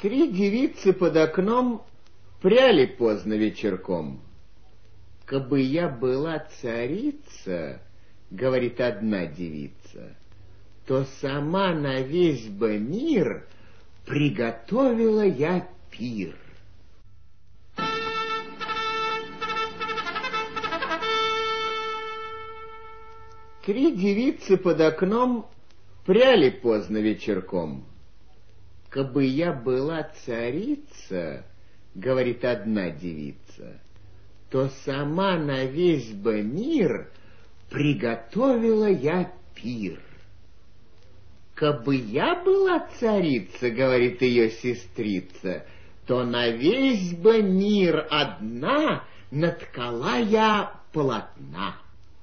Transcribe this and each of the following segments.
Три девицы под окном пряли поздно вечерком. «Кабы я была царица, — говорит одна девица, — то сама на весь бы мир приготовила я пир». Три девицы под окном пряли поздно вечерком. «Кабы я была царица, — говорит одна девица, — то сама на весь бы мир приготовила я пир». «Кабы я была царица, — говорит ее сестрица, — то на весь бы мир одна наткала я полотна».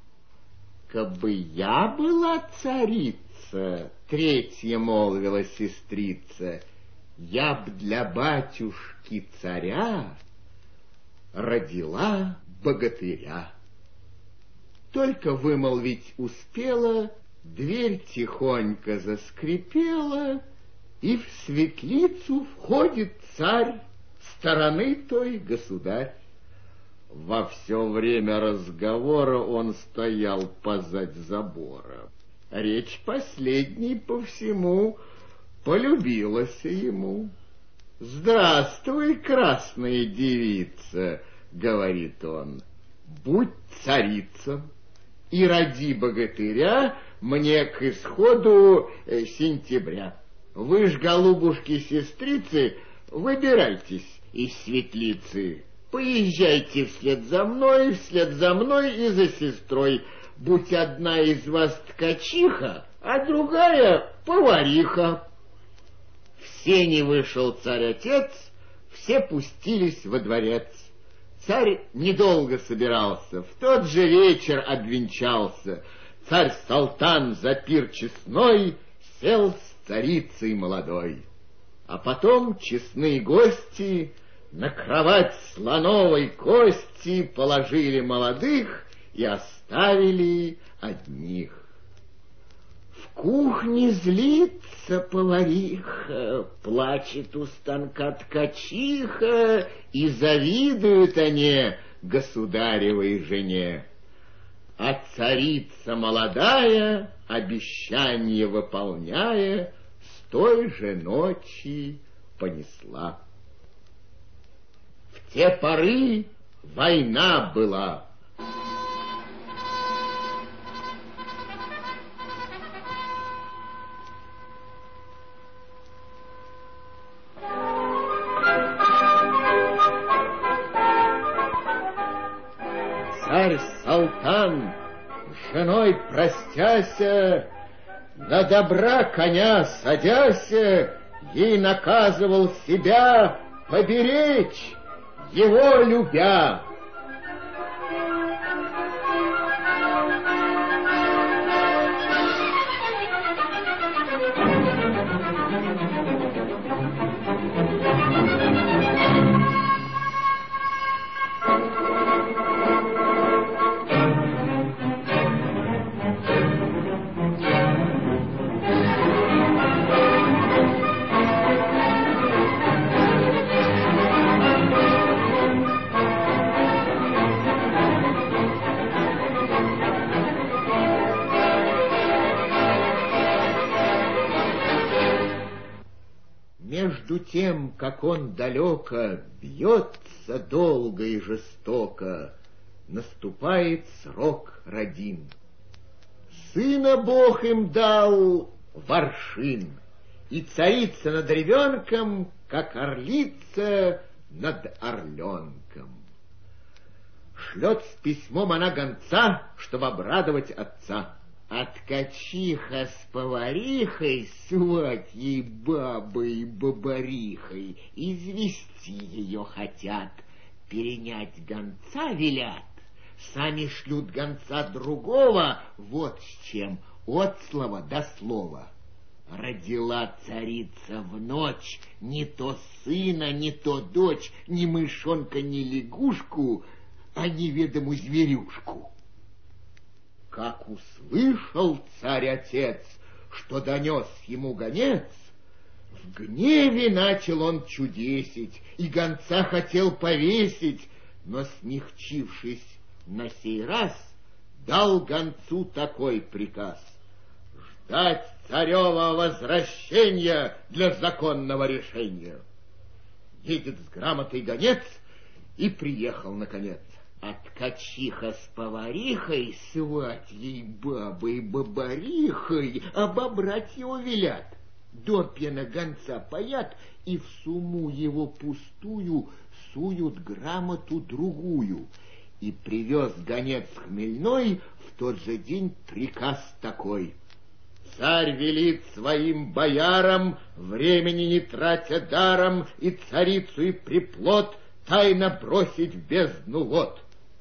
«Кабы я была царица, — третья молвила сестрица, — я б для батюшки царя родила богатыря». Только вымолвить успела, дверь тихонько заскрипела, и в светлицу входит царь, стороны той государь. Во все время разговора он стоял позадь забора. Речь последней по всему полюбилась ему. «Здравствуй, красная девица, — говорит он, — будь царица и роди богатыря мне к исходу сентября. Вы ж, голубушки-сестрицы, выбирайтесь из светлицы. Поезжайте вслед за мной и за сестрой. Будь одна из вас ткачиха, а другая повариха». В сени вышел царь-отец, все пустились во дворец. Царь недолго собирался, в тот же вечер обвенчался. Царь-салтан за пир честной сел с царицей молодой. А потом честные гости на кровать слоновой кости положили молодых и оставили одних. В кухне злится повариха, плачет у станка ткачиха, и завидуют они государевой жене. А царица молодая, обещание выполняя, с той же ночи понесла. В те поры война была. Царь-салтан, с женой простяся, на добра коня садяся, ей наказывал себя поберечь, его любя. Между тем, как он далеко бьется долго и жестоко, наступает срок родим. Сына Бог им дал в аршин, и царица над ребенком, как орлица над орленком. Шлет с письмом она гонца, чтобы обрадовать отца. А ткачиха с поварихой, сватьей бабой и бабарихой, извести ее хотят, перенять гонца велят. Сами шлют гонца другого, вот с чем, от слова до слова. Родила царица в ночь не то сына, не то дочь, ни мышонка, ни лягушку, а неведомую зверюшку. Как услышал царь-отец, что донес ему гонец, В гневе начал он чудесить, и гонца хотел повесить, но, смягчившись на сей раз, дал гонцу такой приказ: ждать царева возвращения для законного решения. Едет с грамотой гонец и приехал, наконец. А ткачиха с поварихой, сватьей бабой бабарихой, обобрать его велят. Допья на гонца паят, и в сумму его пустую суют грамоту другую. И привез гонец хмельной в тот же день приказ такой: царь велит своим боярам, времени не тратя даром, и царицу, и приплод тайно бросить в бездну вод.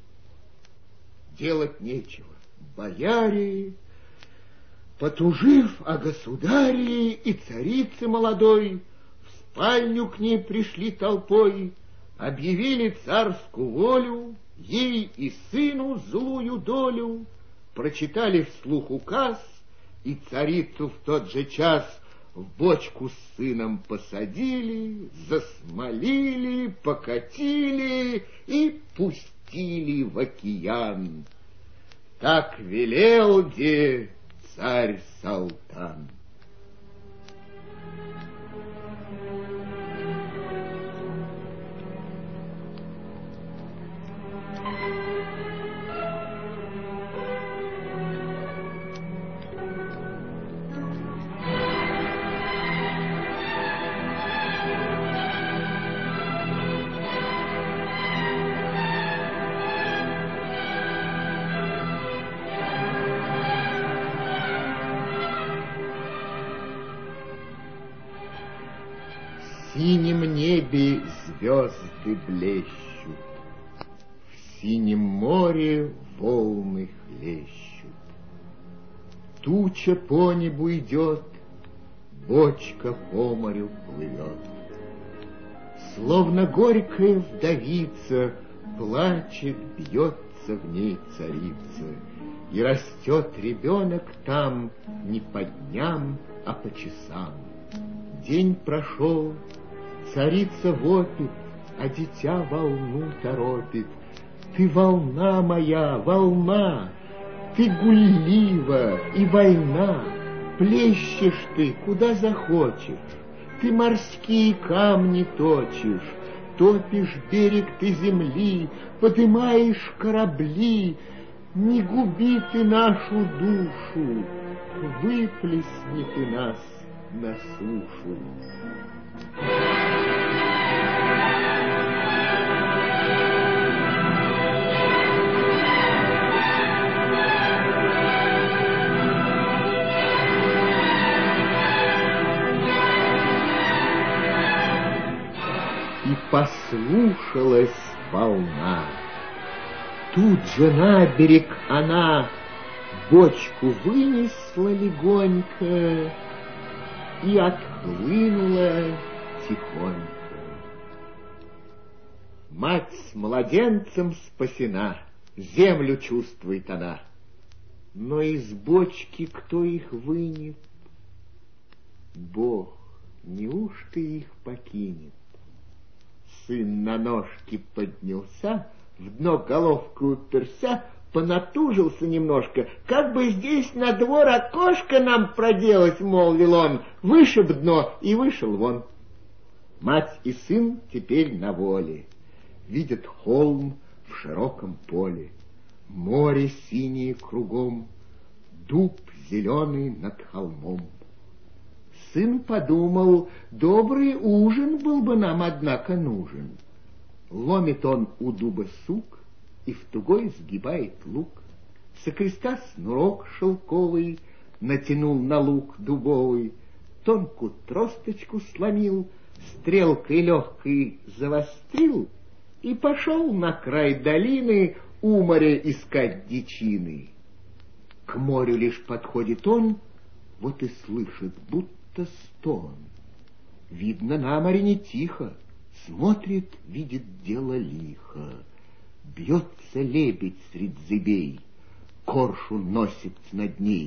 Делать нечего. Бояре, потужив о государе и царице молодой, в спальню к ней пришли толпой, объявили царскую волю, ей и сыну злую долю, прочитали вслух указ, и царицу в тот же час в бочку с сыном посадили, засмолили, покатили и пустили в океан. Так велел де царь-салтан. В синем небе звезды блещут, в синем море волны хлещут. Туча по небу идет, бочка по морю плывет. Словно горькая вдовица плачет, бьется в ней царица, и растет ребенок там не по дням, а по часам. День прошел, царица вопит, а дитя волну торопит. Ты волна моя, волна, ты гуллива и вольна, плещешь ты, куда захочешь, ты морские камни точишь, топишь берег ты земли, подымаешь корабли. Не губи ты нашу душу, выплесни ты нас на сушу. И послушалась волна. Тут же на берег она бочку вынесла легонько и отхлынула тихонько. Мать с младенцем спасена, землю чувствует она. Но из бочки кто их вынет? Бог, неужто их покинет? Сын на ножки поднялся, в дно головкой уперся, понатужился немножко. Как бы здесь на двор окошко нам проделать, молвил он, вышиб дно и вышел вон. Мать и сын теперь на воле, видят холм в широком поле, море синее кругом, дуб зеленый над холмом. Сын подумал, добрый ужин был бы нам, однако, нужен. Ломит он у дуба сук и в тугой сгибает лук. Со креста снурок шелковый натянул на лук дубовый, тонкую тросточку сломил, стрелкой легкой завострил и пошел на край долины у моря искать дичины. К морю лишь подходит он, вот и слышит, будто стон. Видно, на море не тихо, смотрит, видит дело лихо. Бьется лебедь средь зыбей, коршун носится над ней,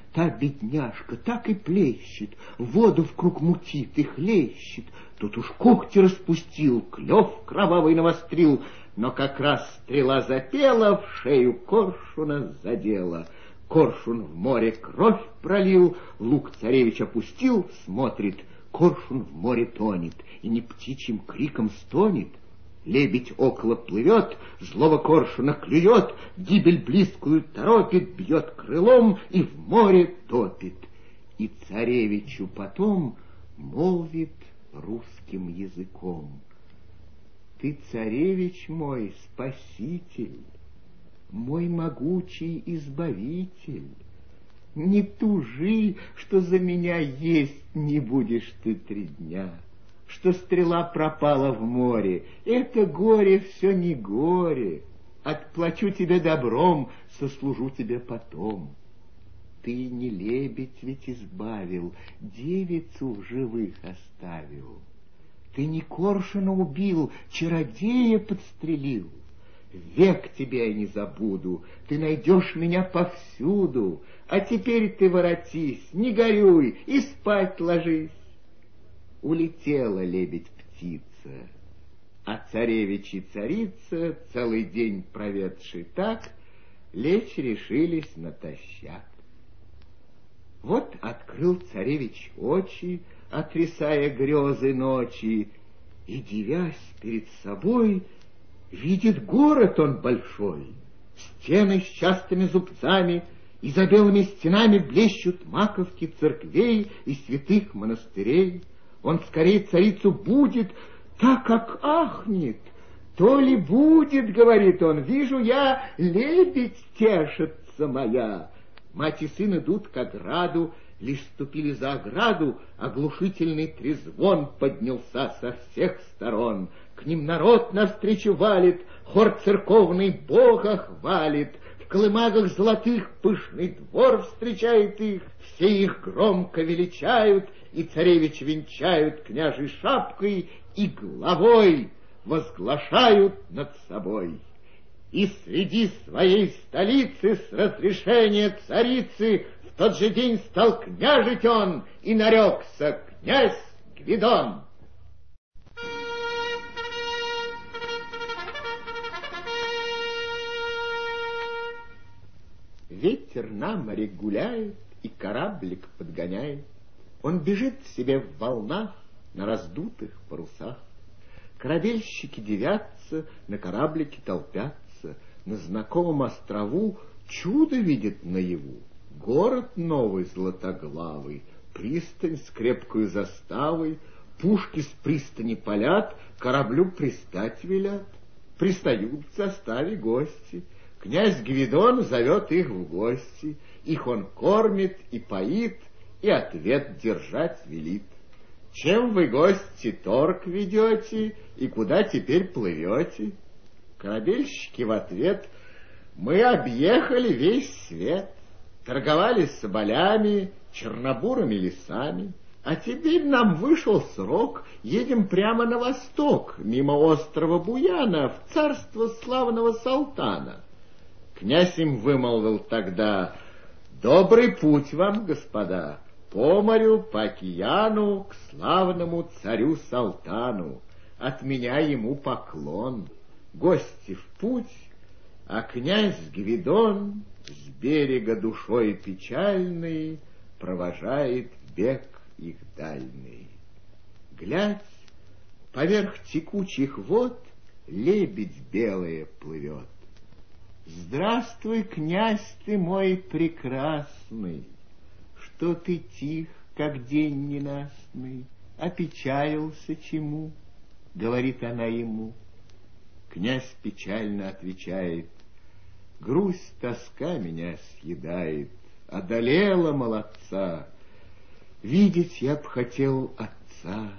Та бедняжка так и плещет, воду вкруг мутит и хлещет. Тут уж когти распустил, клев кровавый навострил, но как раз стрела запела, в шею коршуна задела. Коршун в море кровь пролил, лук царевич опустил, смотрит, коршун в море тонет и не птичьим криком стонет. Лебедь около плывет, злого коршуна клюет, гибель близкую торопит, бьет крылом и в море топит. И царевичу потом молвит русским языком: ты, царевич мой, спаситель, мой могучий избавитель, не тужи, что за меня есть не будешь ты 3 дня, что стрела пропала в море. Это горе все не горе. Отплачу тебе добром, сослужу тебе потом. Ты не лебедь ведь избавил, девицу в живых оставил. Ты не коршуна убил, чародея подстрелил. Век тебя я не забуду, ты найдешь меня повсюду. А теперь ты воротись, не горюй и спать ложись. Улетела лебедь-птица, а царевич и царица, целый день проведши так, лечь решились натощак. Вот открыл царевич очи, отрисая грезы ночи, и, дивясь перед собой, видит город он большой. Стены с частыми зубцами, и за белыми стенами блещут маковки церквей и святых монастырей. Он скорее царицу будет, так как ахнет. То ли будет, говорит он, вижу я, лебедь тешится моя. Мать и сын идут к ограду, лишь ступили за ограду, оглушительный трезвон поднялся со всех сторон. К ним народ навстречу валит, хор церковный Бога хвалит. В колымагах золотых пышный двор встречает их, все их громко величают, и царевич венчают княжей шапкой и главой возглашают над собой. И среди своей столицы с разрешения царицы в тот же день стал княжить он и нарекся князь Гвидон. Ветер на море гуляет и кораблик подгоняет. Он бежит себе в волнах на раздутых парусах. Корабельщики девятся, на кораблике толпятся. На знакомом острову чудо видит наяву. Город новый златоглавый, пристань с крепкою заставой. Пушки с пристани палят, кораблю пристать велят. Пристают в заставе гости. Князь Гвидон зовет их в гости. Их он кормит и поит, и ответ держать велит. Чем вы, гости, торг ведете, и куда теперь плывете? Корабельщики в ответ: мы объехали весь свет, торговали с соболями, чернобурыми лесами, а теперь нам вышел срок, едем прямо на восток, мимо острова Буяна, в царство славного Салтана. Князь им вымолвил тогда: добрый путь вам, господа, по морю, по океану, к славному царю Салтану. От меня ему поклон. Гости в путь, а князь Гвидон с берега душой печальной провожает бег их дальний. Глядь, поверх текучих вод лебедь белая плывет. Здравствуй, князь ты мой прекрасный, что ты тих, как день ненастный, опечалился чему? Говорит она ему. Князь печально отвечает: грусть, тоска меня съедает, одолела молодца, видеть я б хотел отца.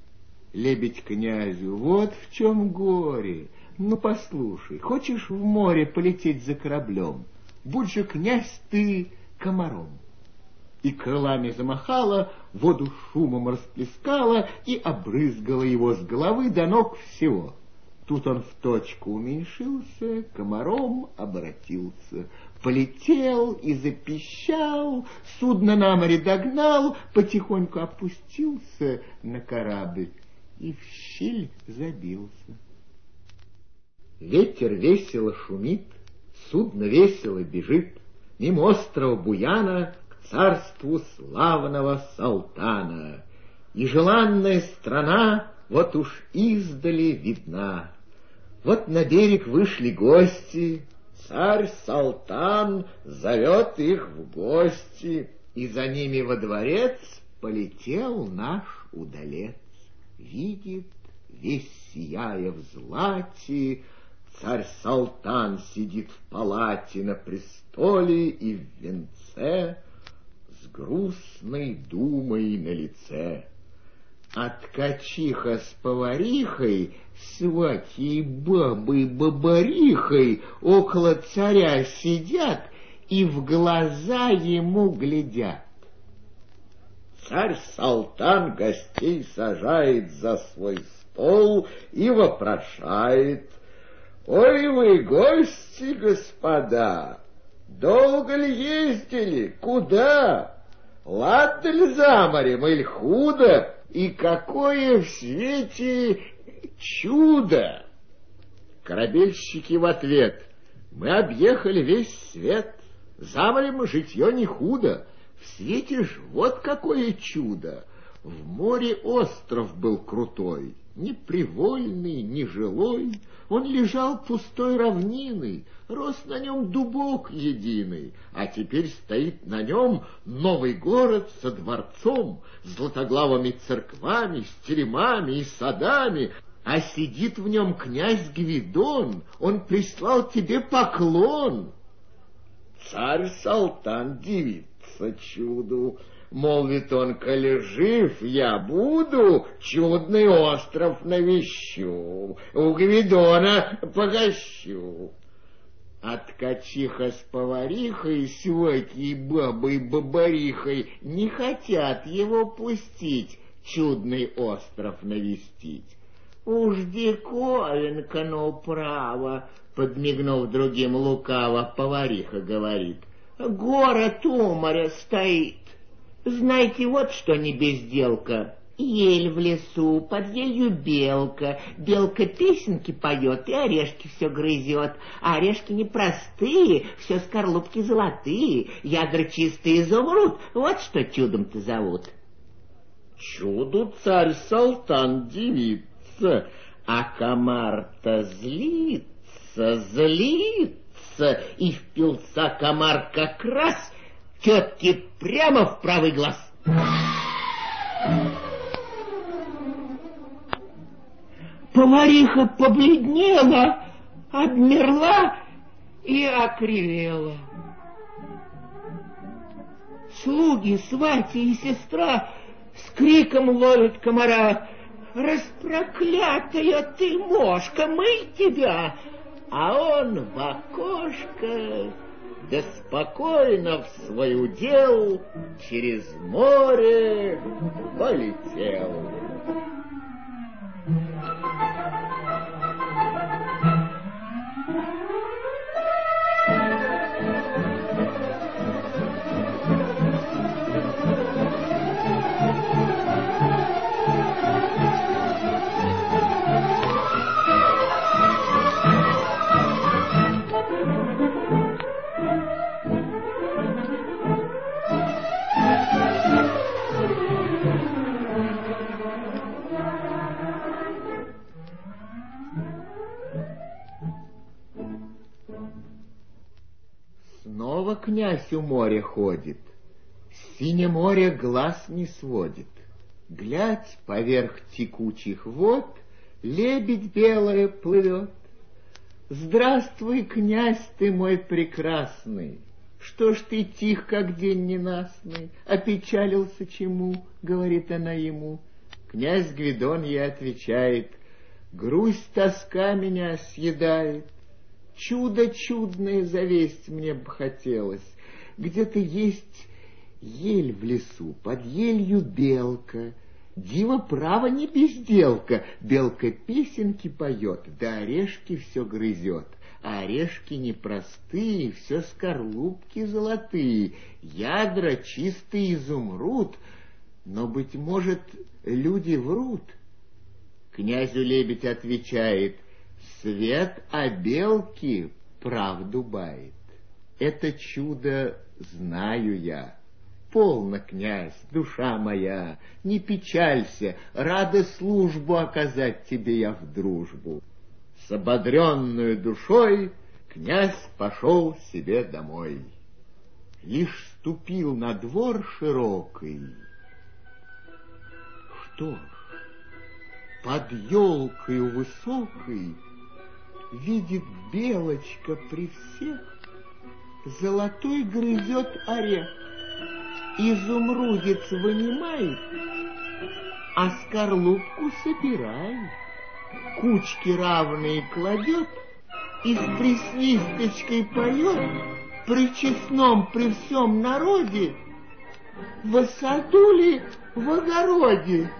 Лебедь князю: вот в чем горе. Ну, послушай, хочешь в море полететь за кораблем? Будь же, князь, ты комаром. И крылами замахала, воду шумом расплескала и обрызгала его с головы до ног всего. Тут он в точку уменьшился, комаром обратился. полетел и запищал, судно на море догнал, потихоньку опустился на корабль и в щель забился. Ветер весело шумит, судно весело бежит мимо острова Буяна к царству славного Салтана. И желанная страна вот уж издали видна. Вот на берег вышли гости, царь Салтан зовет их в гости, и за ними во дворец полетел наш удалец. Видит, весь сияя в злате, царь Салтан сидит в палате на престоле и в венце с грустной думой на лице. А ткачиха с поварихой, сватьей бабой бабарихой около царя сидят и в глаза ему глядят. Царь Салтан гостей сажает за свой стол и вопрошает: «Ой вы, гости, господа, долго ли ездили? Куда? Ладно ли за морем или худо? И какое в свете чудо!» Корабельщики в ответ: «Мы объехали весь свет, за морем житье не худо, в свете ж вот какое чудо! В море остров был крутой, ни привольный, ни жилой, он лежал пустой равниной, рос на нем дубок единый, а теперь стоит на нем новый город со дворцом, златоглавыми церквами, с теремами и садами, а сидит в нем князь Гвидон, он прислал тебе поклон». Царь Салтан дивится чуду, молвит он: «Коли жив я буду, чудный остров навещу, у Гвидона погощу». А ткачиха с поварихой, сватьей бабой бабарихой не хотят его пустить, чудный остров навестить. «Уж диковинка, но право», — подмигнув другим лукаво, повариха говорит, «город у моря стоит. Знаете, вот что не безделка. Ель в лесу, под елью белка. Белка песенки поет и орешки все грызет. А орешки непростые, все скорлупки золотые, ядра чистые изумруд. Вот что чудом-то зовут». Чуду царь Салтан дивится, а комар-то злится, и впился комар как раз тетке прямо в правый глаз. Повариха побледнела, обмерла и окривела. Слуги, сватья и сестра с криком ловят комара: «Распроклятая ты мошка, мы тебя!» А он в окошко, да спокойно в свой удел через море полетел. Снова князь у моря ходит, синее море глаз не сводит. Глядь, поверх текучих вод лебедь белая плывет. «Здравствуй, князь ты мой прекрасный! Что ж ты тих, как день ненастный? Опечалился чему?» — говорит она ему. Князь Гвидон ей отвечает: «Грусть, тоска меня съедает. Чудо чудное завесть мне бы хотелось. Где-то есть ель в лесу, под елью белка. Диво право не безделка, белка песенки поет, да орешки все грызет. А орешки непростые, все скорлупки золотые, ядра чистый изумруд, но, быть может, люди врут. Князю лебедь отвечает: свет о белке правду бает. Это чудо знаю я. Полно, князь, душа моя, не печалься, рада службу оказать тебе я в дружбу. С ободренную душой князь пошел себе домой. Лишь ступил на двор широкий. Что ж, под елкою высокой видит белочка при всех, золотой грызет орех. Изумрудец вынимает, а скорлупку собирает, кучки равные кладет и с присвисточкой поет при честном, при всем народе, в саду ли, в огороде.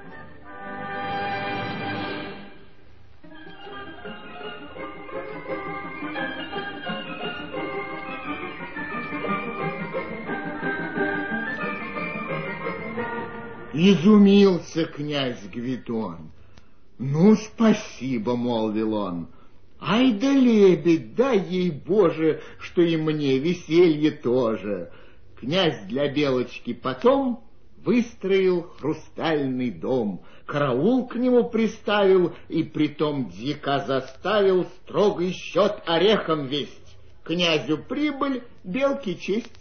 Изумился князь Гвидон. Ну, спасибо, молвил он. Ай да лебедь, дай ей Боже, что и мне веселье тоже. Князь для белочки потом выстроил хрустальный дом, караул к нему приставил и притом дьяка заставил строгий счет орехом весть. Князю прибыль, белке честь.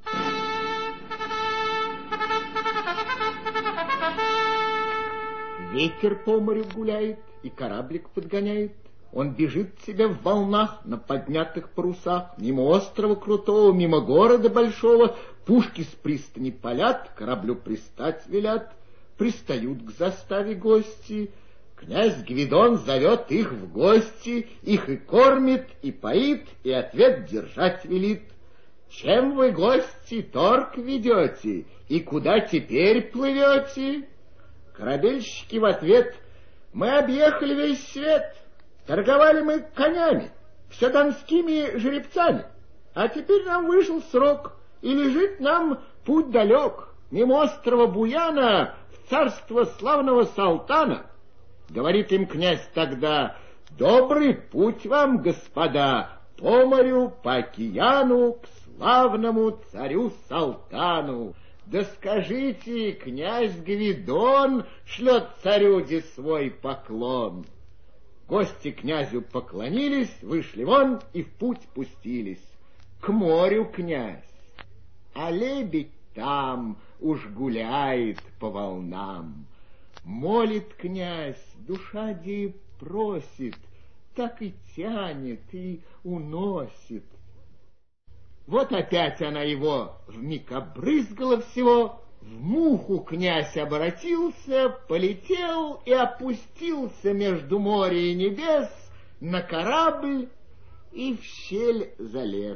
Ветер по морю гуляет и кораблик подгоняет. Он бежит себе в волнах на поднятых парусах, мимо острова крутого, мимо города большого. Пушки с пристани палят, кораблю пристать велят. Пристают к заставе гости. Князь Гвидон зовет их в гости, их и кормит, и поит, и ответ держать велит. Чем вы, гости, торг ведете, и куда теперь плывете? Корабельщики в ответ: мы объехали весь свет, торговали мы конями, все донскими жеребцами, а теперь нам вышел срок, и лежит нам путь далек, мимо острова Буяна в царство славного Салтана. Говорит им князь тогда: добрый путь вам, господа, по морю, по океану, к славному царю Салтану. Да скажите, князь Гвидон шлет царюде свой поклон. Гости князю поклонились, вышли вон и в путь пустились. К морю князь, а лебедь там уж гуляет по волнам. Молит князь, душа де просит, так и тянет и уносит. Вот опять она его вмиг обрызгала всего, в муху князь обратился, полетел и опустился между моря и небес на корабль и в щель залез.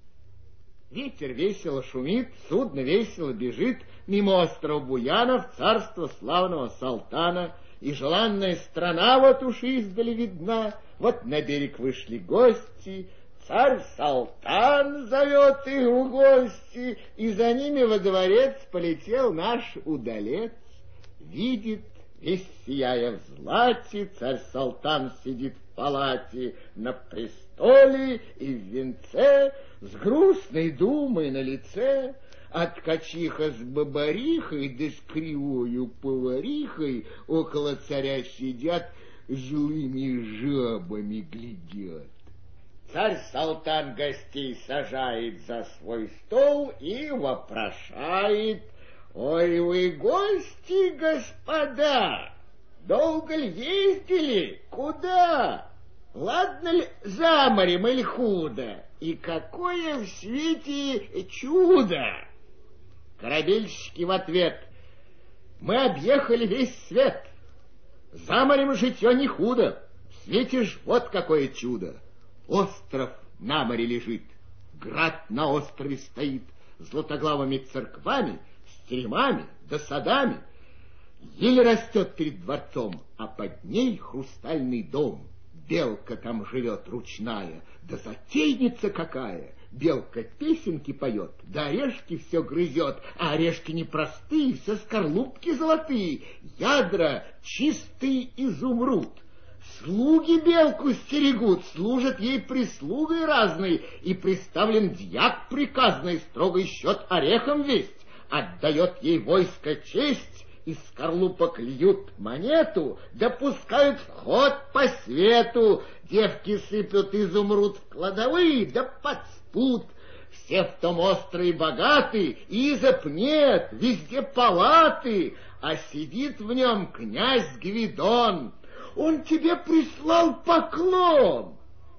Ветер весело шумит, судно весело бежит мимо острова Буяна в царство славного Салтана, и желанная страна вот уж издали видна. Вот на берег вышли гости, царь Салтан зовет их в гости, и за ними во дворец полетел наш удалец. Видит, весь сияя в злате, царь Салтан сидит в палате на престоле и в венце, с грустной думой на лице. А ткачиха с бабарихой, да с кривою поварихой около царя сидят, злыми жабами глядят. Царь Салтан гостей сажает за свой стол и вопрошает: ой, вы гости, господа, долго ли ездили, куда? Ладно ли за морем или худо? И какое в свете чудо? Корабельщики в ответ: мы объехали весь свет, за морем житье не худо, в свете ж вот какое чудо. Остров на море лежит, град на острове стоит, златоглавыми церквами, с теремами да садами. Еле растет перед дворцом, а под ней хрустальный дом. Белка там живет ручная, да затейница какая! Белка песенки поет, да орешки все грызет, а орешки непростые, со скорлупки золотые, ядра чистый изумруд. Слуги белку стерегут, служат ей прислугой разной, и приставлен дьяк приказный, строгий счет орехом весть, отдает ей войско честь, из скорлупок льют монету, допускают вход по свету, девки сыплют изумруд в кладовые, да под спут. Все в том острые богаты, изоб нет, везде палаты, а сидит в нем князь Гвидон. Он тебе прислал поклон.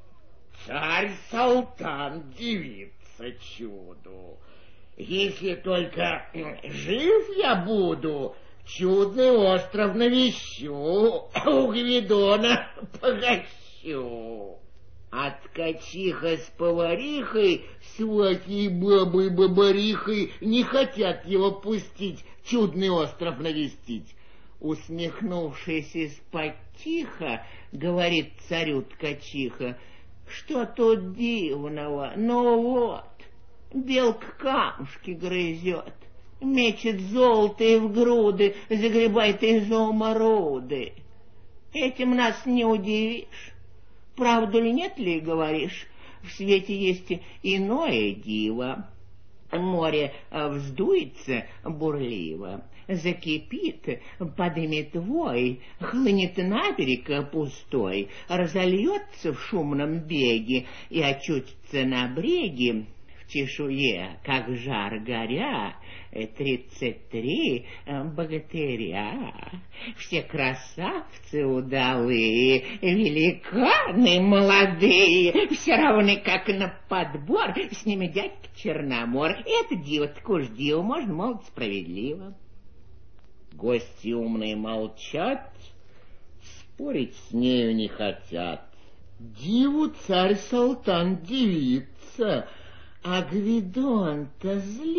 Царь-салтан дивится чуду. Если только жив я буду, чудный остров навещу, у Гвидона погощу. А ткачиха с поварихой, сватьей бабой-бабарихой, не хотят его пустить, чудный остров навестить. Усмехнувшись из-под тихо, говорит царю ткачиха: что тут дивного? Ну вот, белка камушки грызет, мечет золотые в груды, загребает изумруды. Этим нас не удивишь. Правду ли нет ли, говоришь, в свете есть иное диво. Море вздуется бурливо, закипит, подымет вой, хлынет на берег пустой, разольется в шумном беге и очутится на бреге в чешуе, как жар горя, 33 богатыря. Все красавцы удалые, великаны молодые, все равны, как на подбор, с ними дядька Черномор. И это диво-то уж диво, можно молвить справедливо. Гости умные молчат, спорить с нею не хотят. Диву царь-салтан дивится, а Гвидон-то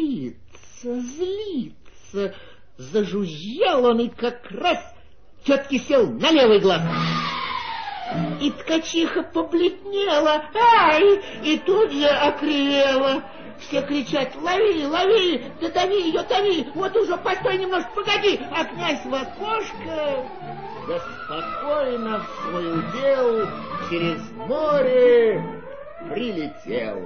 злится. Зажужжал он и как раз тетке сел на левый глаз. И ткачиха побледнела, и тут же окривела. Все кричат: лови, лови, да дави ее, дави, вот уже постой немножко, погоди. А князь в окошко, да спокойно в свой удел через море прилетел.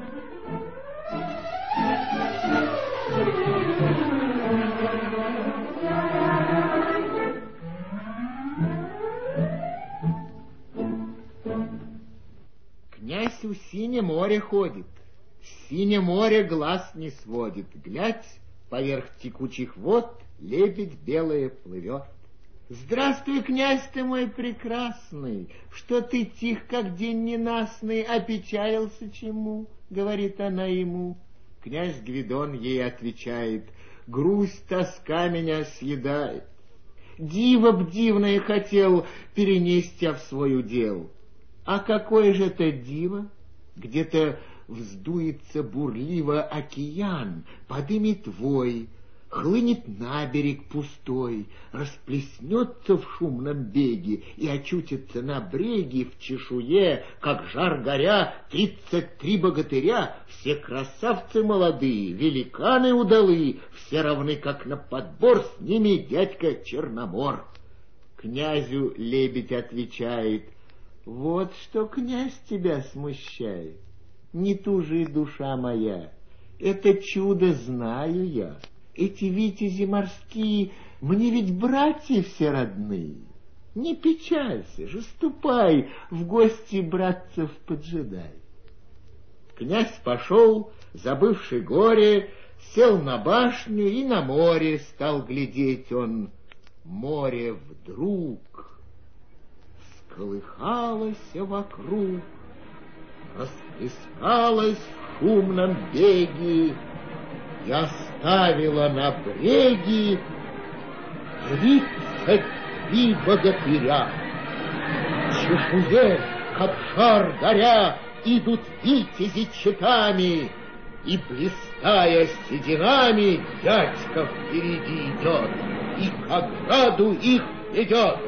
Князь у синее море ходит, синее море глаз не сводит. Глядь, поверх текучих вод лебедь белая плывет. Здравствуй, князь ты мой прекрасный, что ты тих, как день ненастный, опечалился чему? Говорит она ему. Князь Гвидон ей отвечает: грусть, тоска меня съедает. Диво б дивное хотел перенести в свой удел. А какое же это диво? Где-то вздуется бурливо океан, подымет вой, хлынет на берег пустой, расплеснется в шумном беге и очутится на бреге в чешуе, как жар горя, 33 богатыря, все красавцы молодые, великаны удалые, все равны, как на подбор, с ними дядька Черномор. Князю лебедь отвечает: вот что, князь, тебя смущает. Не тужи, душа моя, это чудо знаю я. Эти витязи морские мне ведь братья все родные. Не печалься же, ступай в гости братцев поджидай. Князь пошел, забывший горе, сел на башню и на море стал глядеть он. Море вдруг всколыхалось вокруг, расплескалось в шумном беге и оставила на бреге 33 богатыря. В чешуе, как жар горя, идут витязи чеками, и, блистая сединами, дядька впереди идет. и к ограду их ведет.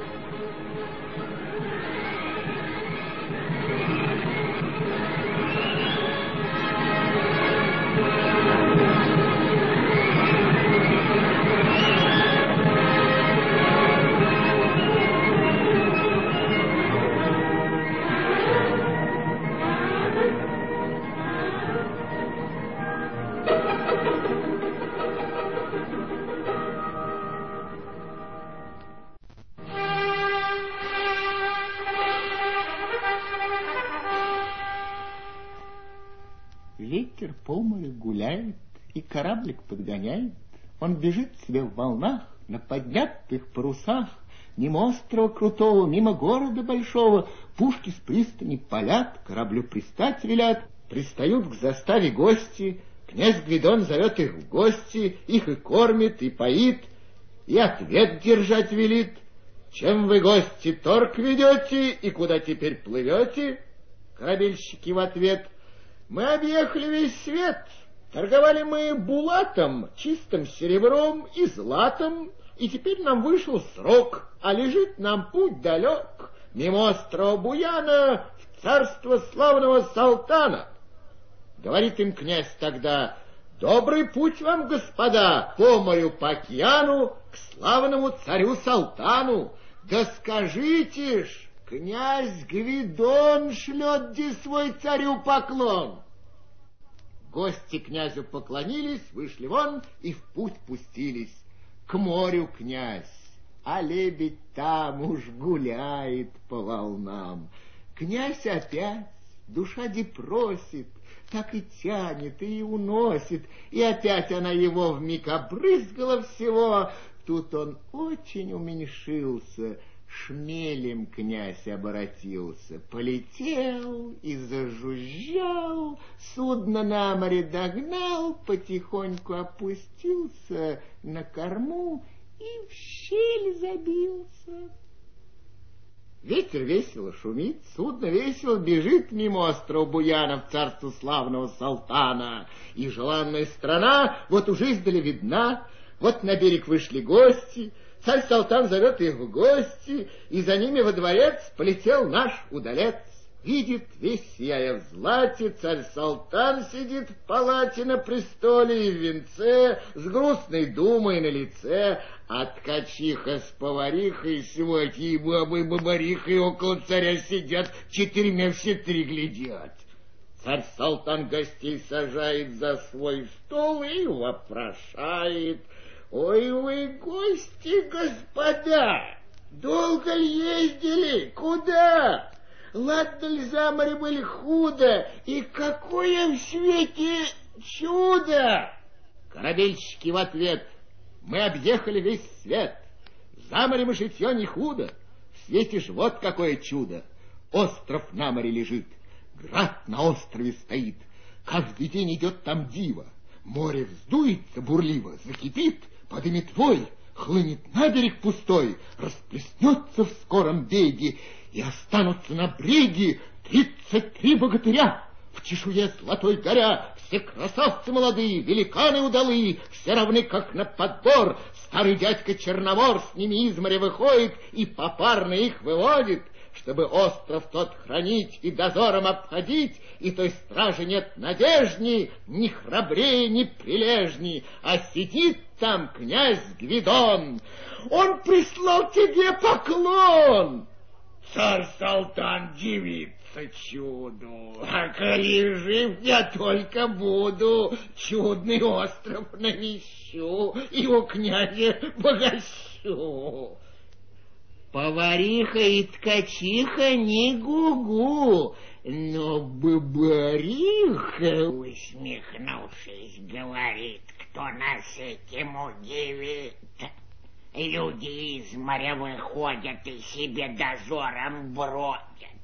Ветер по морю гуляет, и кораблик подгоняет. Он бежит себе в волнах, на поднятых парусах. Мимо острова крутого, мимо города большого. Пушки с пристани палят, кораблю пристать велят. Пристают к заставе гости. Князь Гвидон зовет их в гости, их и кормит, и поит, и ответ держать велит. Чем вы, гости, торг ведете, и куда теперь плывете? Корабельщики в ответ: мы объехали весь свет, торговали мы булатом, чистым серебром и златом, и теперь нам вышел срок, а лежит нам путь далек, мимо острова Буяна в царство славного Салтана. Говорит им князь тогда: добрый путь вам, господа, по морю, по океану, к славному царю Салтану. Да скажите ж, князь Гвидон шлет де свой царю поклон. Гости князю поклонились, вышли вон и в путь пустились. К морю князь, а лебедь там уж гуляет по волнам. Князь опять, душа де просит, так и тянет, и уносит, и опять она его вмиг обрызгала всего. Тут он очень уменьшился, шмелем князь обратился, полетел и зажужжал, судно на море догнал, потихоньку опустился на корму и в щель забился. Ветер весело шумит, судно весело бежит мимо острова Буяна в царство славного Салтана, и желанная страна вот уже издали видна. Вот на берег вышли гости, царь Салтан зовет их в гости, и за ними во дворец полетел наш удалец. Видит, весь сияя в злате, царь Салтан сидит в палате на престоле и в венце, с грустной думой на лице, а ткачиха с поварихой, сватьей бабой бабарихой около царя сидят, четырьмя все три глядят. Царь Салтан гостей сажает за свой стол и вопрошает: ой вы, гости, господа, долго ли ездили? Куда? Ладно ли за море были худо? И какое в свете чудо? Корабельщики в ответ: мы объехали весь свет. За морем и житье не худо. В свете ж вот какое чудо. Остров на море лежит, град на острове стоит. Каждый день идет там диво. Море вздуется бурливо, закипит, подымет вой, хлынет на берег пустой, расплеснется в скором беге, и останутся на бреге 33 богатыря, в чешуе золотой горя, все красавцы молодые, великаны удалые, все равны, как на подбор. Старый дядька Черномор с ними из моря выходит и попарно их выводит, чтобы остров тот хранить и дозором обходить, и той стражи нет надежней, ни храбрее, ни прилежней, а сидит там князь Гвидон. Он прислал тебе поклон. Царь Салтан дивится чуду, а коли жив я только буду, чудный остров навещу и у князя богощу. Повариха и ткачиха не гугу, но бабариха, усмехнувшись, говорит: кто нас этим удивит? Люди из моря выходят и себе дозором бродят.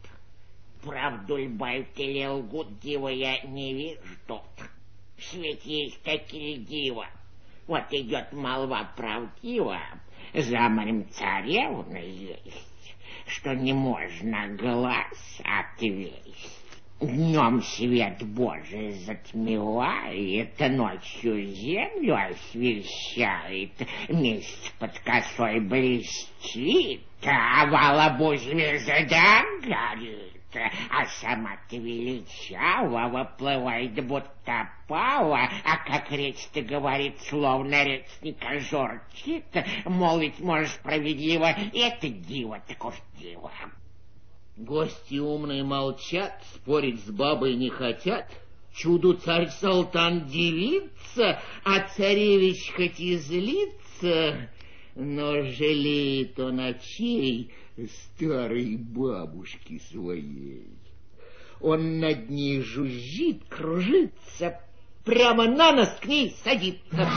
Правду ль бают или лгут, дива я не вижу тут. В свете есть такие дива. Вот идет молва правдива, за морем царевна есть, что не можно глаз отвесть. Днем свет Божий затмевает, ночью землю освещает, месяц под косой блестит, овал обу звезда горит, а сама-то величава выплывает, будто пава, а как речь-то говорит, словно речника журчит, молвить можешь справедливо, это диво, так уж диво. Гости умные молчат, спорить с бабой не хотят. Чуду царь-салтан дивится, а царевич хоть и злится, но жалеет он очей старой бабушки своей. Он над ней жужжит, кружится, прямо на нос к ней садится.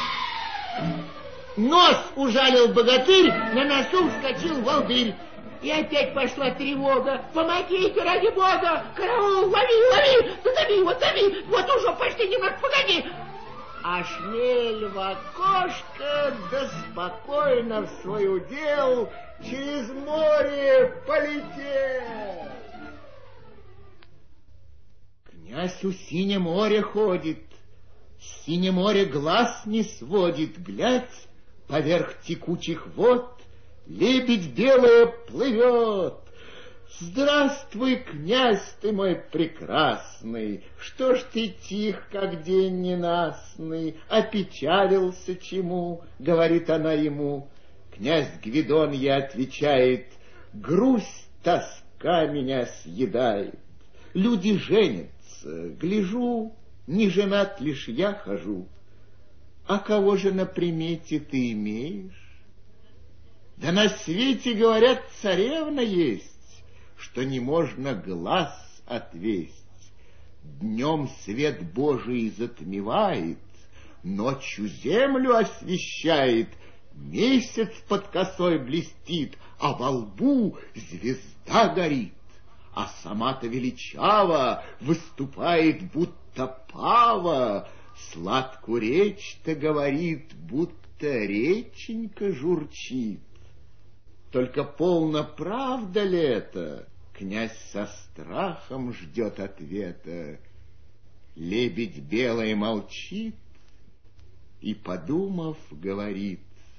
Нос ужалил богатырь, на носу вскочил волдырь. И опять пошла тревога. Помогите, ради бога! Караул, лови! Задави, вот уже почти немного, погоди! А шмель в окошко, да спокойно в свой удел через море полетел. Князь у синего моря ходит, синее море глаз не сводит, глядь, поверх текучих вод лебедь белая плывет. Здравствуй, князь ты мой прекрасный, что ж ты тих, как день ненастный, опечалился чему, говорит она ему. Князь Гвидонья отвечает: грусть, тоска меня съедает. Люди женятся, гляжу, не женат лишь я хожу. А кого же на примете ты имеешь? Да на свете, говорят, царевна есть, что не можно глаз отвесть. Днем свет Божий затмевает, ночью землю освещает, месяц под косой блестит, а во лбу звезда горит. А сама-то величава выступает, будто пава, сладкую речь-то говорит, будто реченька журчит. Только полно правда ли это? Князь со страхом ждет ответа. Лебедь белая молчит и, подумав, говорит: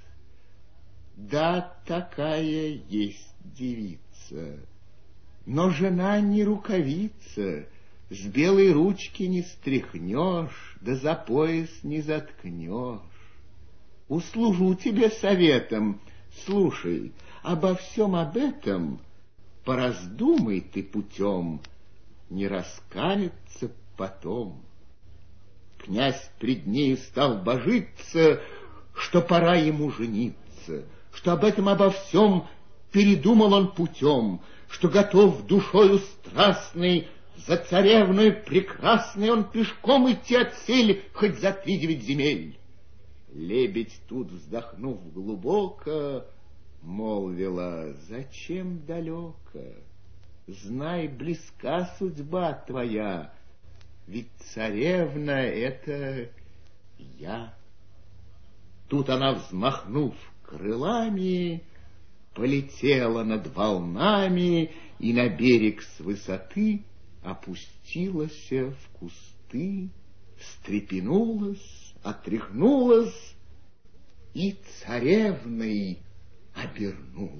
да, такая есть девица, но жена не рукавица, с белой ручки не стряхнешь, да за пояс не заткнешь. Услужу тебе советом, слушай, обо всем об этом пораздумай ты путем, не раскаяться потом. Князь пред нею стал божиться, что пора ему жениться, что об этом обо всем передумал он путем, что готов душою страстной за царевной прекрасной он пешком идти отсель хоть за 3-9 земель. Лебедь тут, вздохнув глубоко, молвила: зачем далеко? Знай, близка судьба твоя, ведь царевна — это я. Тут она, взмахнув крылами, полетела над волнами и на берег с высоты опустилась в кусты, встрепенулась, отряхнулась и царевной обернулась.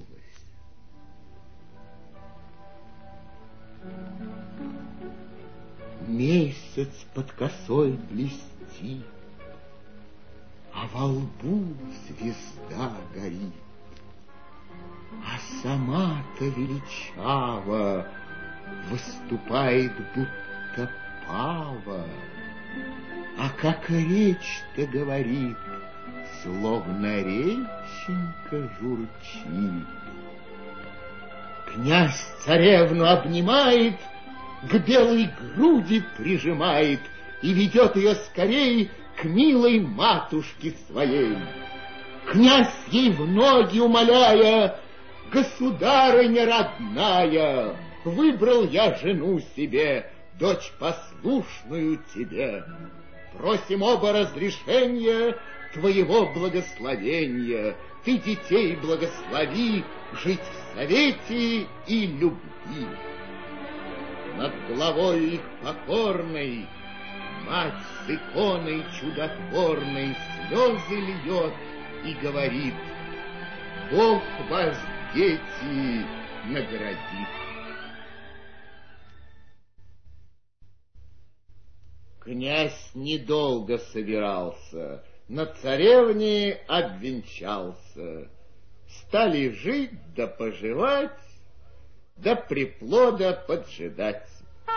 Месяц под косой блестит, а во лбу звезда горит, а сама-то величава выступает, будто пава, а как речь-то говорит, словно реченька журчит. Князь царевну обнимает, к белой груди прижимает и ведет ее скорей к милой матушке своей. Князь ей в ноги умоляя: государыня родная, выбрал я жену себе, дочь послушную тебе. Просим оба разрешения твоего благословения. Ты детей благослови жить в совете и любви. над головой их покорной мать с иконой чудотворной слезы льет и говорит: Бог вас, дети, наградит. Князь недолго собирался, на царевне обвенчался. Стали жить да поживать, да приплода поджидать.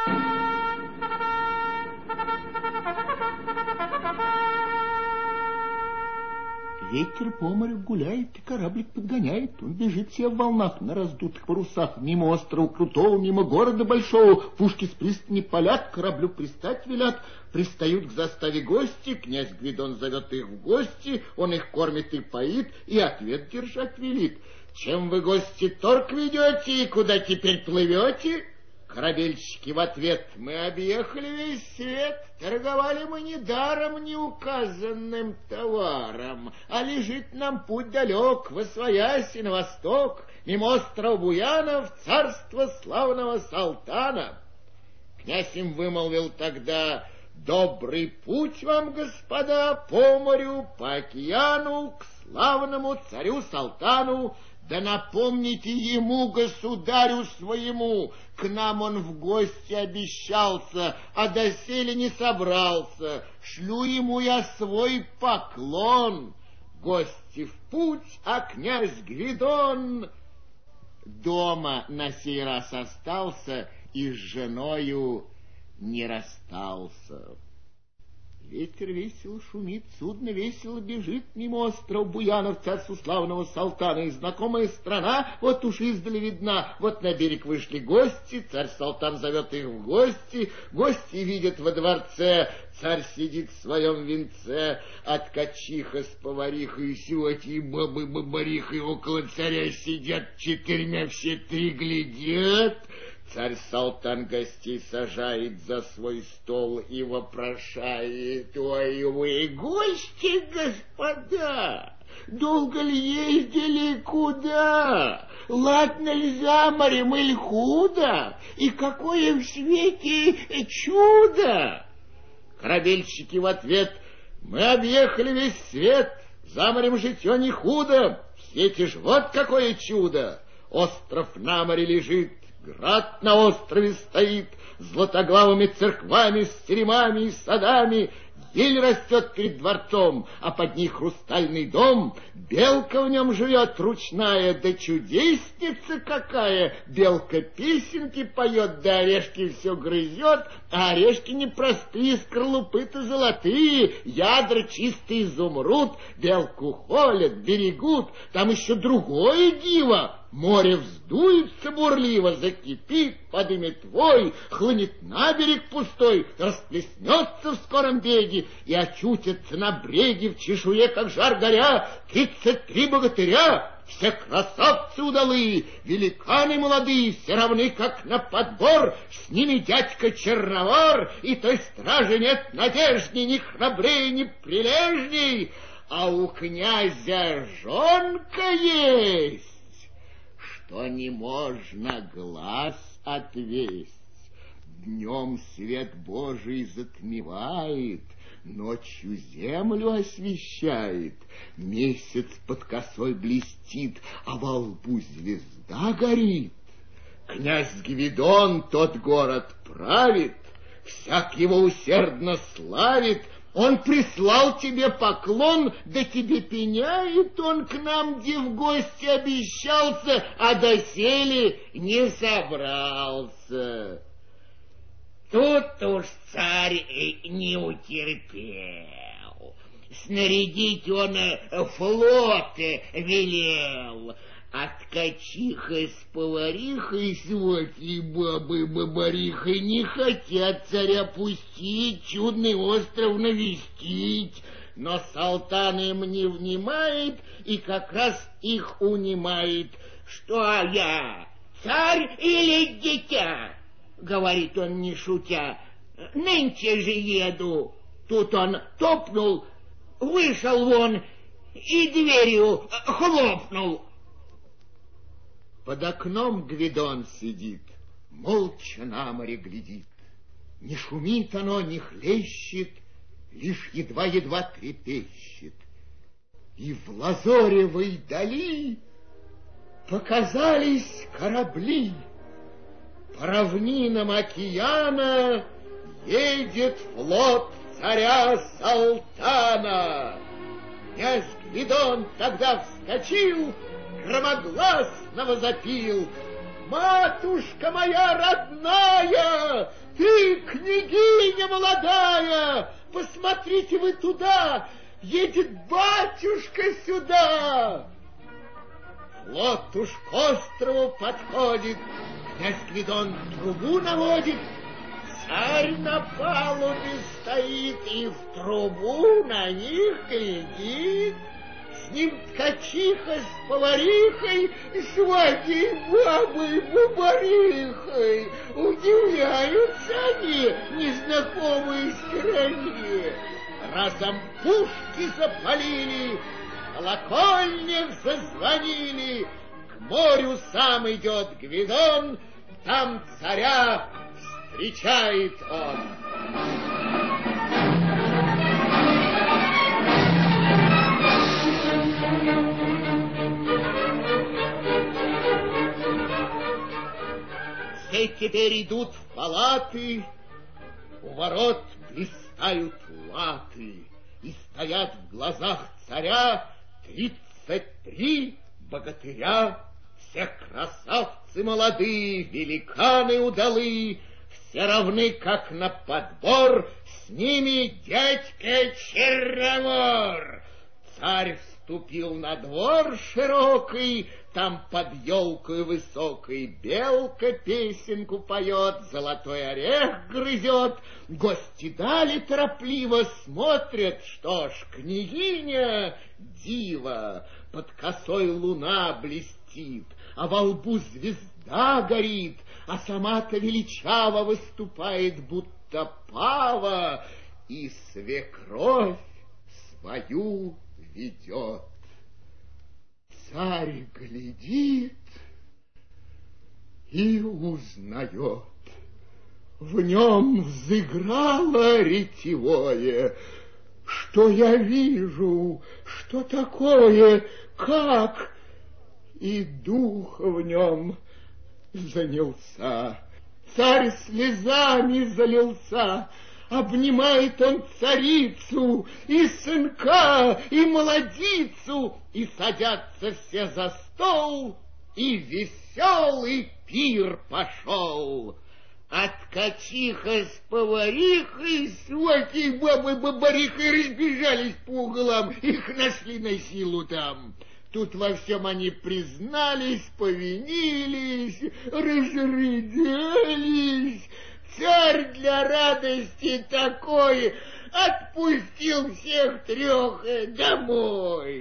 Ветер по морю гуляет, и кораблик подгоняет. Он бежит себе в волнах на раздутых парусах. Мимо острова крутого, мимо города большого. Пушки с пристани палят, кораблю пристать велят. Пристают к заставе гости, князь Гвидон зовет их в гости. Он их кормит и поит, и ответ держать велит. Чем вы, гости, торг ведете, и куда теперь плывете? Корабельщики в ответ: мы объехали весь свет, торговали мы не даром, не указанным товаром, а лежит нам путь далек, восвоясь и на восток, мимо острова Буянов, царство славного Салтана. Князь им вымолвил тогда: добрый путь вам, господа, по морю, по океану, к славному царю Салтану. Да напомните ему, государю своему, к нам он в гости обещался, а доселе не собрался. Шлю ему я свой поклон. Гости в путь, а князь Гвидон дома на сей раз остался и с женою не расстался. Ветер весело шумит, судно весело бежит мимо острова Буянов, царству славного Салтана. И знакомая страна вот уж издали видна. Вот на берег вышли гости, царь Салтан зовет их в гости. Гости видят во дворце, царь сидит в своем венце, а ткачиха с поварихой, сиотьей бабой-бабарихой около царя сидят четырьмя, все три глядят. Царь Салтан гостей сажает за свой стол и вопрошает: ой, вы гости, господа, долго ли ездили, куда? Ладно ли за морем или худо? И какое в свете чудо? Корабельщики в ответ: мы объехали весь свет, за морем житье не худо, в свете ж вот какое чудо. Остров на море лежит, град на острове стоит, златоглавыми церквами, с теремами и садами. Ель растет перед дворцом, а под ней хрустальный дом. Белка в нем живет ручная, да чудесница какая! Белка песенки поет, да орешки все грызет, а орешки непростые, скорлупы-то золотые, ядра чистый изумруд. Белку холят, берегут, там еще другое диво. Море вздуется бурливо, закипит, подымет вой, хлынет на берег пустой, расплеснется в скором беге, и очутятся на бреге в чешуе, как жар горя, 33 богатыря. Все красавцы удалые, великаны молодые, все равны, как на подбор. С ними дядька Черновар, и той стражи нет надежней, ни храбрее, ни прилежней. А у князя жонка есть, что не можно глаз отвесть. Днем свет Божий затмевает, ночью землю освещает. Месяц под косой блестит, а во лбу звезда горит. Князь Гвидон тот город правит, всяк его усердно славит. Он прислал тебе поклон, да тебе пеняет он к нам, где в гости обещался, а доселе не собрался. Тут уж царь не утерпел. Снарядить он флот велел, а ткачиха с поварихой, сводьей бабой-бабарихой, не хотят царя пустить, чудный остров навестить. Но Салтан им не внимает и как раз их унимает. Что я, царь или дитя? Говорит он, не шутя. Нынче же еду. Тут он топнул, вышел вон и дверью хлопнул. Под окном Гвидон сидит, молча на море глядит. Не шумит оно, не хлещет, лишь едва-едва трепещет. И в лазоревой дали показались корабли. По равнинам океана едет флот царя Салтана. Князь Гвидон тогда вскочил, громогласно возопил: «Матушка моя родная, ты, княгиня молодая, посмотрите вы туда, едет батюшка сюда!» Флот уж к острову подходит, князь Гвидон трубу наводит, царь на палубе стоит и в трубу на них глядит. С ним ткачиха с поварихой, свадей бабой бабарихой. Удивляются они незнакомой стране. Разом пушки запалили, в колокольнях зазвонили. К морю сам идет Гвидон, там царя встречает он. Все теперь идут в палаты, у ворот блистают латы, и стоят в глазах царя 33 богатыря. Все красавцы молодые, великаны удалые, все равны, как на подбор, с ними дядька Черномор. Царь вступил на двор широкий, там под елкой высокой белка песенку поет, золотой орех грызет. Гости дали торопливо, смотрят, что ж, княгиня дива, под косой луна блестит, а во лбу звезда горит, а сама-то величаво выступает, будто пава, и свекровь свою ведет. Царь глядит и узнает. В нем взыграло ретевое. Что я вижу, что такое, как? И дух в нем занялся. Царь слезами залился. Обнимает он царицу, и сынка, и молодицу, и садятся все за стол, и веселый пир пошел. А ткачиха с поварихой, сватей бабой бабарихой разбежались по углам, их нашли на силу там. Тут во всем они признались, повинились, разрыдались. Царь для радости такой отпустил всех трех домой.